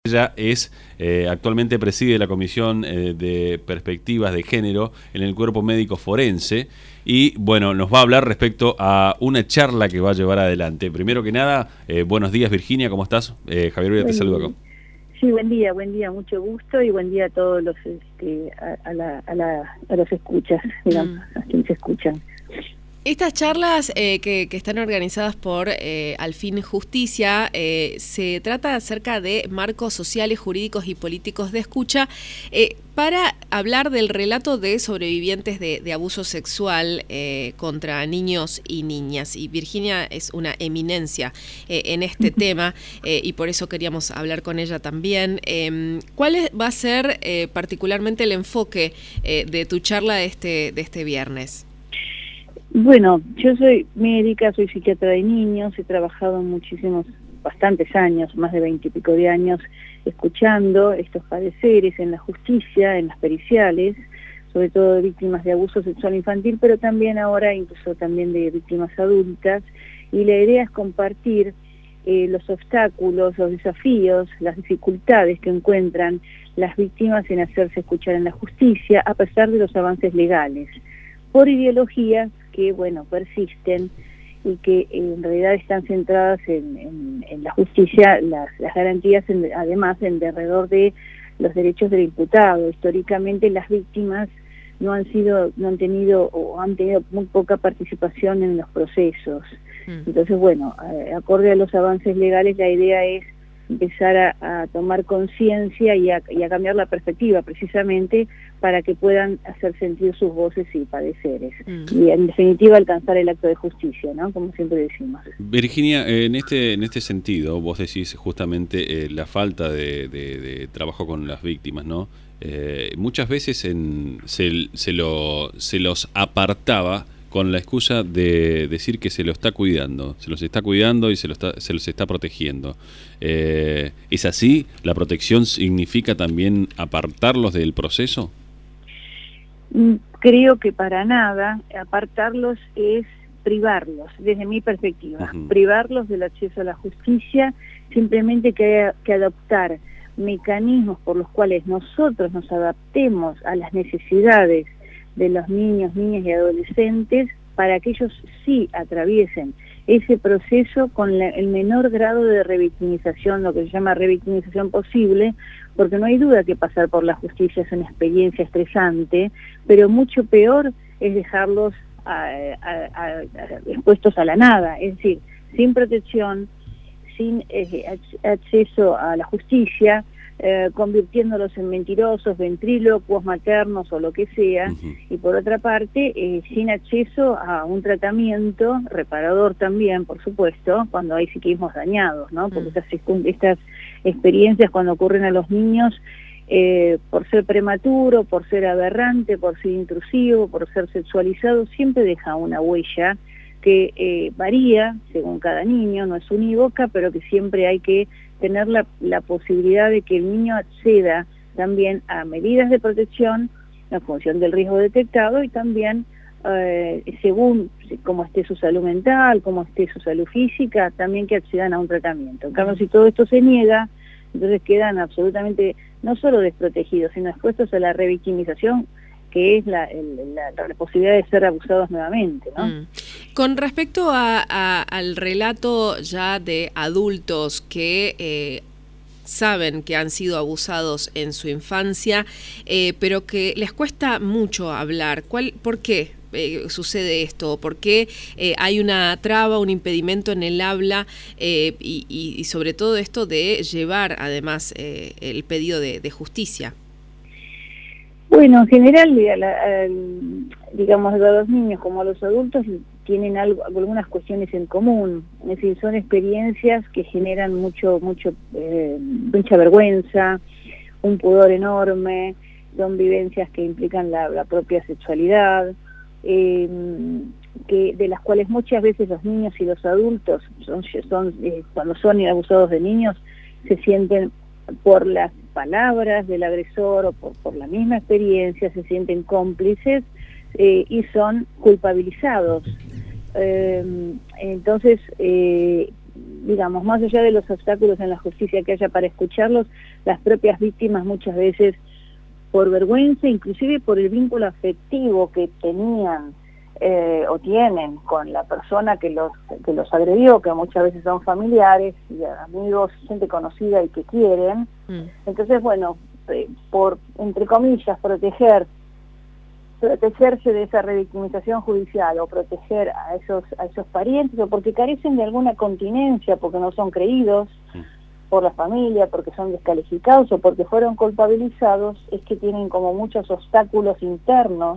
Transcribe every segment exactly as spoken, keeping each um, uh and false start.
Ella es, eh, actualmente preside la Comisión eh, de Perspectivas de Género en el Cuerpo Médico Forense y, bueno, nos va a hablar respecto a una charla que va a llevar adelante. Primero que nada, eh, buenos días, Virginia, ¿cómo estás? Eh, Javier Uria te saluda acá. Sí, buen día, buen día, mucho gusto y buen día a todos los, este, a, a, la, a, la, a los escuchas, digamos, mm. a quienes escuchan. Estas charlas eh, que, que están organizadas por eh, Al Fin Justicia, eh, se trata acerca de marcos sociales, jurídicos y políticos de escucha eh, para hablar del relato de sobrevivientes de, de abuso sexual eh, contra niños y niñas. Y Virginia es una eminencia eh, en este tema eh, y por eso queríamos hablar con ella también. Eh, ¿Cuál es, va a ser eh, particularmente el enfoque eh, de tu charla de este, de este viernes? Bueno, yo soy médica, soy psiquiatra de niños, he trabajado muchísimos, bastantes años, más de veinte y pico de años, escuchando estos padeceres en la justicia, en las periciales, sobre todo de víctimas de abuso sexual infantil, pero también ahora incluso también de víctimas adultas, y la idea es compartir eh, los obstáculos, los desafíos, las dificultades que encuentran las víctimas en hacerse escuchar en la justicia, a pesar de los avances legales, por ideologías que, bueno, persisten y que en realidad están centradas en, en, en la justicia, las, las garantías, en, además, en de alrededor de los derechos del imputado. Históricamente las víctimas no han sido, no han tenido o han tenido muy poca participación en los procesos. Mm. Entonces, bueno, acorde a los avances legales, la idea es empezar a, a tomar conciencia y, y a cambiar la perspectiva, precisamente para que puedan hacer sentir sus voces y padeceres. Mm. Y en definitiva alcanzar el acto de justicia, ¿no? Como siempre decimos. Virginia, en este en este sentido, vos decís justamente eh, la falta de, de, de trabajo con las víctimas, ¿no? Eh, muchas veces en, se, se, lo, se los apartaba con la excusa de decir que se lo está cuidando, se los está cuidando y se, lo está, se los está protegiendo. Eh, ¿Es así? ¿La protección significa también apartarlos del proceso? Creo que para nada. Apartarlos es privarlos, desde mi perspectiva. Uh-huh. Privarlos del acceso a la justicia, simplemente que hay que adoptar mecanismos por los cuales nosotros nos adaptemos a las necesidades de los niños, niñas y adolescentes para que ellos sí atraviesen ese proceso con la, el menor grado de revictimización, lo que se llama revictimización posible, porque no hay duda que pasar por la justicia es una experiencia estresante, pero mucho peor es dejarlos a, a, a, a, expuestos a la nada, es decir, sin protección, sin eh, acceso a la justicia, Eh, convirtiéndolos en mentirosos, ventrílocuos, maternos o lo que sea, uh-huh. Y por otra parte, eh, sin acceso a un tratamiento reparador también, por supuesto, cuando hay psiquismos dañados, ¿no? Porque uh-huh. estas, estas experiencias cuando ocurren a los niños, eh, por ser prematuro, por ser aberrante, por ser intrusivo, por ser sexualizado, siempre deja una huella que eh, varía según cada niño, no es unívoca, pero que siempre hay que tener la, la posibilidad de que el niño acceda también a medidas de protección en función del riesgo detectado y también eh, según cómo esté su salud mental, cómo esté su salud física, también que accedan a un tratamiento. En cambio, si todo esto se niega, entonces quedan absolutamente no solo desprotegidos, sino expuestos a la revictimización, que es la, el, la, la posibilidad de ser abusados nuevamente, ¿no? Mm. Con respecto a, a, al relato ya de adultos que eh, saben que han sido abusados en su infancia, eh, pero que les cuesta mucho hablar, ¿cuál, por qué eh, sucede esto? ¿Por qué eh, hay una traba, un impedimento en el habla eh, y, y, y sobre todo esto de llevar además eh, el pedido de, de justicia? Bueno, en general, digamos, a los niños como a los adultos tienen algo, algunas cuestiones en común, es decir, son experiencias que generan mucho, mucho, eh, mucha vergüenza, un pudor enorme, son vivencias que implican la, la propia sexualidad, eh, que de las cuales muchas veces los niños y los adultos, son, son eh, cuando son abusados de niños, se sienten por las palabras del agresor o por, por la misma experiencia, se sienten cómplices eh, y son culpabilizados. Eh, entonces, eh, digamos, más allá de los obstáculos en la justicia que haya para escucharlos, las propias víctimas muchas veces, por vergüenza, inclusive por el vínculo afectivo que tenían eh, o tienen con la persona que los, que los agredió, que muchas veces son familiares, y amigos, gente conocida y que quieren. Mm. Entonces, bueno, eh, por, entre comillas, proteger protegerse de esa revictimización judicial o proteger a esos a esos parientes, o porque carecen de alguna continencia, porque no son creídos por la familia, porque son descalificados o porque fueron culpabilizados, es que tienen como muchos obstáculos internos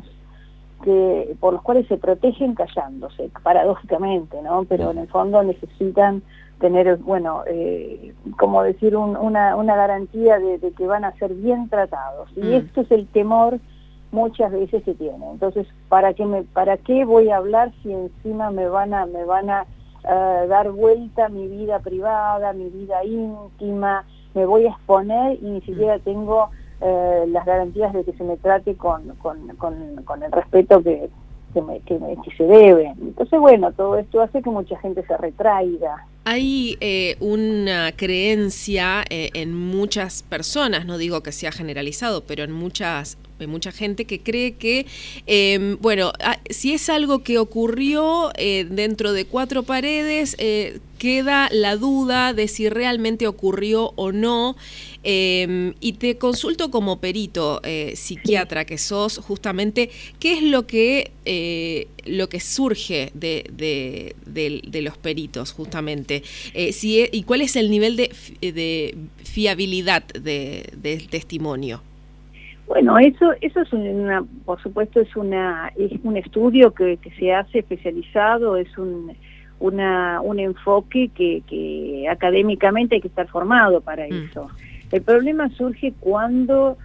que por los cuales se protegen callándose, paradójicamente, ¿no? Pero en el fondo necesitan tener, bueno, eh, como decir, un, una, una garantía de, de que van a ser bien tratados. Y mm. esto es el temor muchas veces se tiene. Entonces, ¿para qué me, para qué voy a hablar si encima me van a, me van a uh, dar vuelta mi vida privada, mi vida íntima, me voy a exponer y ni siquiera tengo uh, las garantías de que se me trate con, con, con, con el respeto que, que, me, que, me, que se debe? Entonces, bueno, todo esto hace que mucha gente se retraiga. Hay eh, una creencia eh, en muchas personas, no digo que sea generalizado, pero en muchas Hay mucha gente que cree que, eh, bueno, si es algo que ocurrió eh, dentro de cuatro paredes, eh, queda la duda de si realmente ocurrió o no. Eh, y te consulto como perito eh, psiquiatra que sos, justamente, ¿qué es lo que eh, lo que surge de, de, de, de los peritos, justamente? Eh, si, ¿Y cuál es el nivel de, de fiabilidad de, del testimonio? Bueno, eso eso es una, por supuesto, es una es un estudio que, que se hace especializado, es un una un enfoque que, que académicamente hay que estar formado para eso. Mm. El problema surge cuando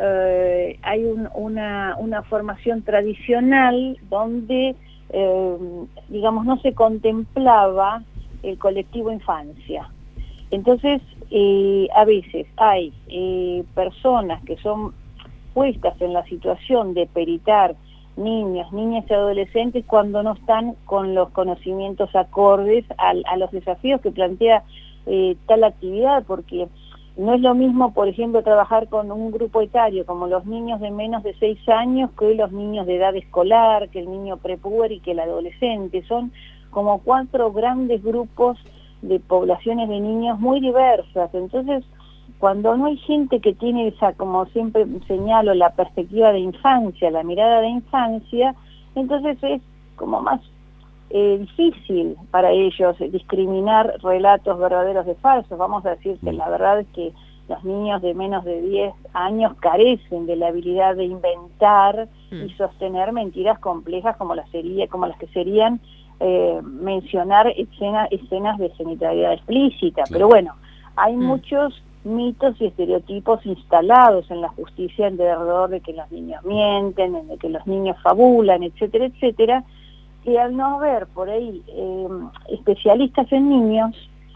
eh, hay un, una una formación tradicional donde eh, digamos no se contemplaba el colectivo infancia. Entonces eh, a veces hay eh, personas que son puestas en la situación de peritar niños, niñas y adolescentes cuando no están con los conocimientos acordes a, a los desafíos que plantea eh, tal actividad, porque no es lo mismo, por ejemplo, trabajar con un grupo etario como los niños de menos de seis años que los niños de edad escolar, que el niño prepuber y que el adolescente. Son como cuatro grandes grupos de poblaciones de niños muy diversas. Entonces, cuando no hay gente que tiene esa, como siempre señalo, la perspectiva de infancia, la mirada de infancia, entonces es como más eh, difícil para ellos discriminar relatos verdaderos de falsos. Vamos a decir que la verdad es que los niños de menos de diez años carecen de la habilidad de inventar mm. y sostener mentiras complejas como las, sería, como las que serían eh, mencionar escena, escenas de genitalidad explícita. Sí. Pero bueno, hay mm. muchos mitos y estereotipos instalados en la justicia alrededor de que los niños mienten, de que los niños fabulan, etcétera, etcétera, que al no haber por ahí eh, especialistas en niños,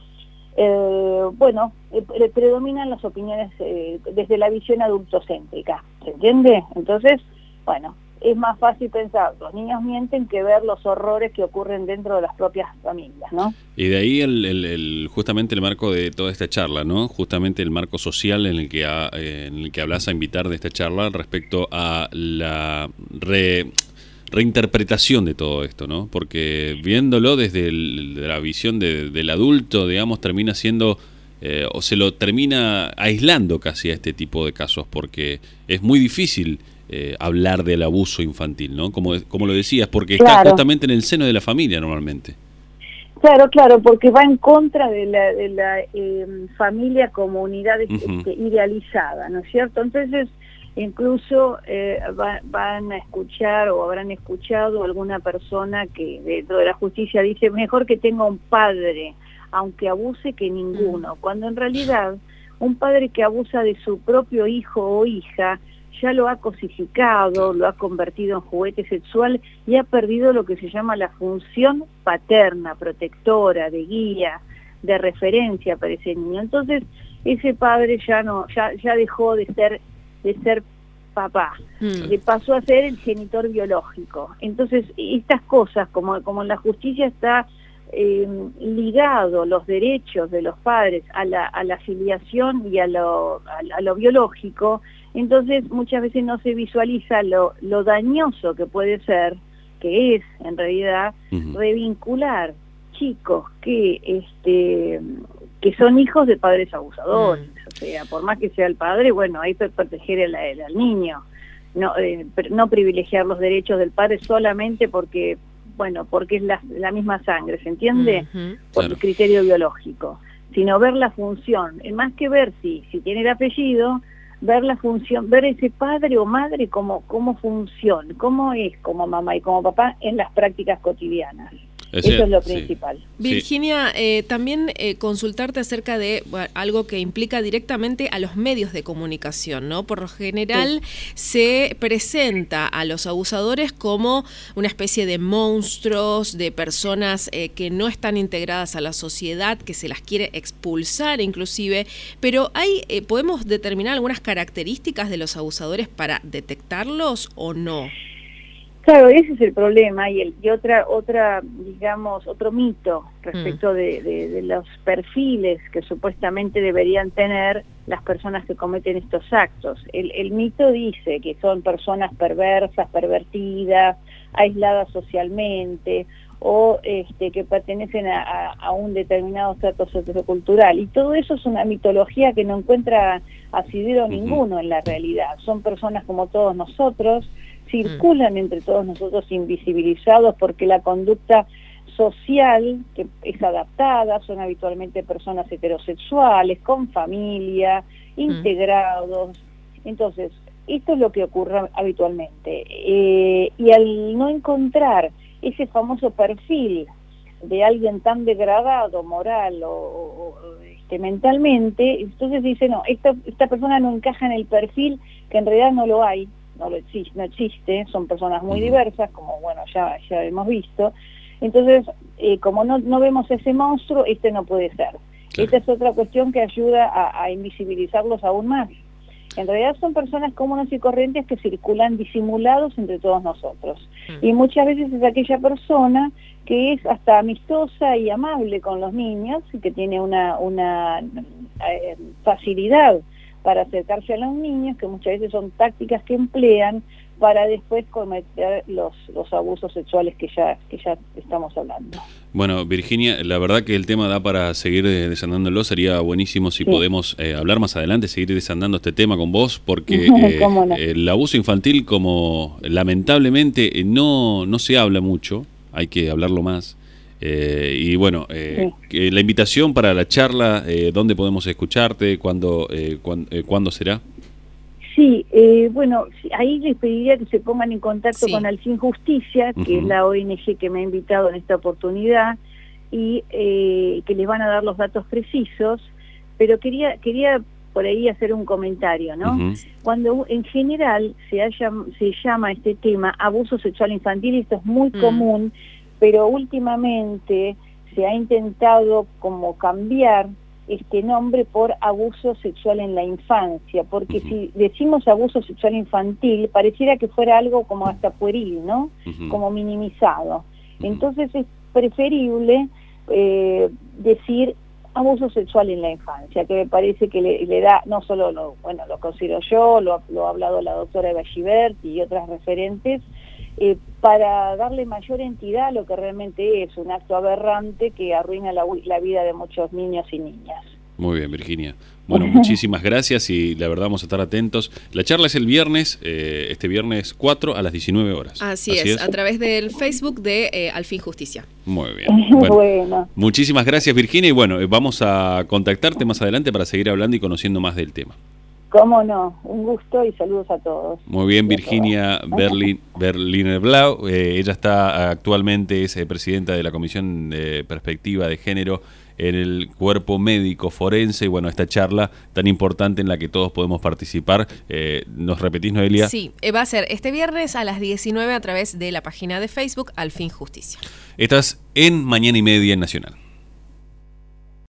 eh, bueno, eh, predominan las opiniones eh, desde la visión adultocéntrica, ¿se entiende? Entonces, bueno, es más fácil pensar, los niños mienten, que ver los horrores que ocurren dentro de las propias familias, ¿no? Y de ahí el, el, el justamente el marco de toda esta charla, ¿no? Justamente el marco social en el que ha, eh, en el que hablas a invitar de esta charla respecto a la re, reinterpretación de todo esto, ¿no? Porque viéndolo desde el, de la visión de, del adulto, digamos, termina siendo eh, o se lo termina aislando casi a este tipo de casos, porque es muy difícil Eh, hablar del abuso infantil, ¿no? Como, como lo decías, porque claro. está justamente en el seno de la familia normalmente. Claro, claro, porque va en contra de la, de la eh, familia como unidad uh-huh. este, idealizada, ¿no es cierto? Entonces, incluso eh, va, van a escuchar o habrán escuchado alguna persona que dentro de la justicia dice, mejor que tenga un padre, aunque abuse, que ninguno, uh-huh. cuando en realidad un padre que abusa de su propio hijo o hija ya lo ha cosificado, lo ha convertido en juguete sexual y ha perdido lo que se llama la función paterna, protectora, de guía, de referencia para ese niño. Entonces, ese padre ya no, ya, ya dejó de ser, de ser papá, mm. le pasó a ser el genitor biológico. Entonces, estas cosas, como, como en la justicia está eh, ligado los derechos de los padres a la, a la filiación y a lo, a, a lo biológico, entonces muchas veces no se visualiza lo, lo dañoso que puede ser, que es en realidad uh-huh. revincular chicos que este que son hijos de padres abusadores, uh-huh. o sea, por más que sea el padre, bueno, hay que proteger al, al niño, no, eh, no privilegiar los derechos del padre solamente porque, bueno, porque es la, la misma sangre, ¿se entiende? Uh-huh. Por claro. el criterio biológico, sino ver la función, más que ver si, si tiene el apellido, ver la función, ver ese padre o madre como, como función, cómo es como mamá y como papá en las prácticas cotidianas. Es Eso es lo principal. Sí. Virginia, eh, también eh, consultarte acerca de bueno, algo que implica directamente a los medios de comunicación, ¿no? Por lo general sí. se presenta a los abusadores como una especie de monstruos, de personas eh, que no están integradas a la sociedad, que se las quiere expulsar inclusive, pero hay eh, ¿podemos determinar algunas características de los abusadores para detectarlos o no? Claro, ese es el problema y, el, y otra, otra, digamos, otro mito respecto mm. de, de, de los perfiles que supuestamente deberían tener las personas que cometen estos actos. El, el mito dice que son personas perversas, pervertidas, aisladas socialmente o este, que pertenecen a, a, a un determinado estrato sociocultural. Y todo eso es una mitología que no encuentra asidero uh-huh. ninguno en la realidad. Son personas como todos nosotros, circulan entre todos nosotros invisibilizados porque la conducta social que es adaptada, son habitualmente personas heterosexuales, con familia, integrados. Entonces, esto es lo que ocurre habitualmente. Eh, y al no encontrar ese famoso perfil de alguien tan degradado, moral o, o este, mentalmente, entonces dice, no, esta, esta persona no encaja en el perfil, que en realidad no lo hay. No, lo existe, no existe, son personas muy diversas, como bueno ya, ya hemos visto. Entonces, eh, como no, no vemos ese monstruo, este no puede ser. Claro. Esta es otra cuestión que ayuda a, a invisibilizarlos aún más. En realidad son personas comunes y corrientes que circulan disimulados entre todos nosotros. Mm. Y muchas veces es aquella persona que es hasta amistosa y amable con los niños y que tiene una, una eh, facilidad para acercarse a los niños, que muchas veces son tácticas que emplean para después cometer los, los abusos sexuales que ya, que ya estamos hablando. Bueno, Virginia, la verdad que el tema da para seguir desandándolo. Sería buenísimo si sí. podemos eh, hablar más adelante, seguir desandando este tema con vos, porque eh, no? el abuso infantil, como lamentablemente no, no se habla mucho, hay que hablarlo más. Eh, y bueno, eh, sí. la invitación para la charla, eh, ¿dónde podemos escucharte? ¿Cuándo, eh, cuándo, eh, ¿cuándo será? Sí, eh, bueno, ahí les pediría que se pongan en contacto sí. con Al Fin Justicia, que uh-huh. es la O N G que me ha invitado en esta oportunidad, y eh, que les van a dar los datos precisos, pero quería quería por ahí hacer un comentario, ¿no? Uh-huh. Cuando en general se, haya, se llama este tema abuso sexual infantil, y esto es muy uh-huh. común, pero últimamente se ha intentado como cambiar este nombre por abuso sexual en la infancia, porque uh-huh. si decimos abuso sexual infantil, pareciera que fuera algo como hasta pueril, ¿no? Uh-huh. Como minimizado. Uh-huh. Entonces es preferible eh, decir abuso sexual en la infancia, que me parece que le, le da, no solo, lo, bueno, lo considero yo, lo, lo ha hablado la doctora Eva Gibert y otras referentes, Eh, para darle mayor entidad a lo que realmente es un acto aberrante que arruina la, la vida de muchos niños y niñas. Muy bien, Virginia. Bueno, muchísimas gracias y la verdad vamos a estar atentos. La charla es el viernes, eh, este viernes cuatro a las diecinueve horas. Así, Así es, es, a través del Facebook de eh, Al Fin Justicia. Muy bien. Bueno, bueno. Muchísimas gracias, Virginia, y bueno, vamos a contactarte más adelante para seguir hablando y conociendo más del tema. Cómo no, un gusto y saludos a todos. Muy bien, Virginia Berlin, Berliner Blau, eh, ella está actualmente, es eh, presidenta de la Comisión de Perspectiva de Género en el Cuerpo Médico Forense, y bueno, esta charla tan importante en la que todos podemos participar, eh, ¿nos repetís, Noelia? Sí, va a ser este viernes a las diecinueve a través de la página de Facebook Al Fin Justicia. Estás en Mañana y Media en Nacional.